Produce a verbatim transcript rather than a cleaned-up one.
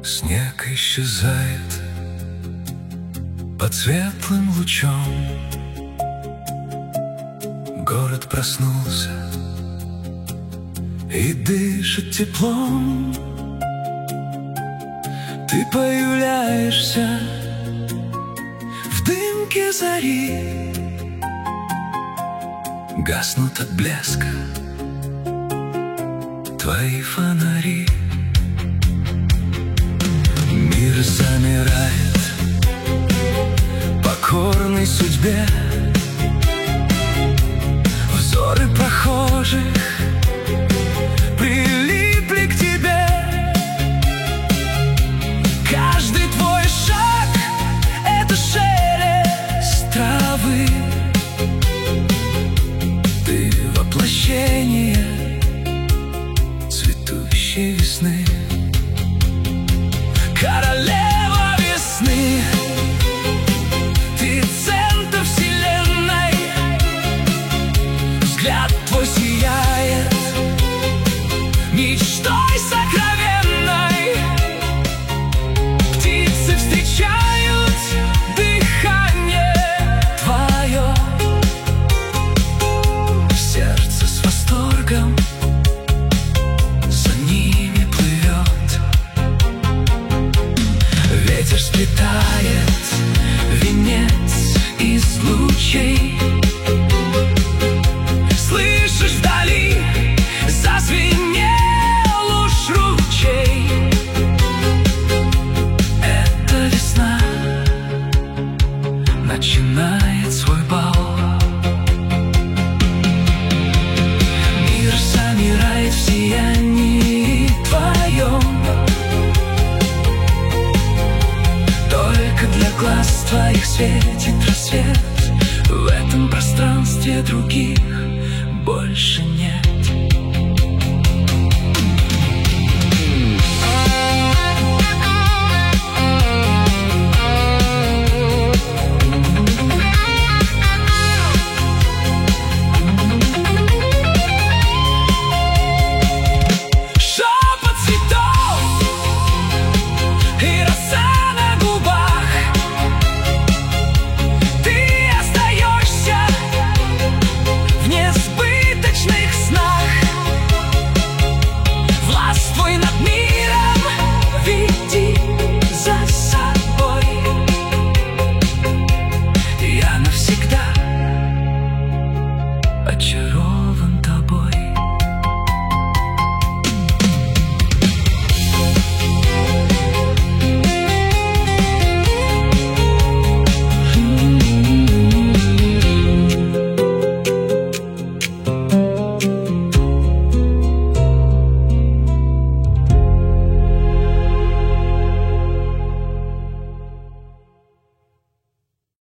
Снег исчезает под светлым лучом. Город проснулся и дышит теплом. Ты появляешься в дымке зари, гаснут от блеска твои фонари. Мир замирает, покорный судьбе. Взоры прохожих прилипли к тебе. Каждый твой шаг — это шелест травы. Ты воплощение цветущей весны, королева весны. Ты центр вселенной, взгляд твой сияет мечтой сокровенной. Птицы встречают дыхание твое, сердце с восторгом за ними плывет. Ветер сплетает венец из лучей. Слышишь, вдали зазвенел уж ручей. Эта весна начинает свой бал. Мир замирает в сиянии твоем. Только для глаз твоих светит рассвет. В этом пространстве других больше нет. Шепот цветов и роса на губах. Ты остаешься в несбыточных снах. Властвуй над миром, веди за собой. Я навсегда очарован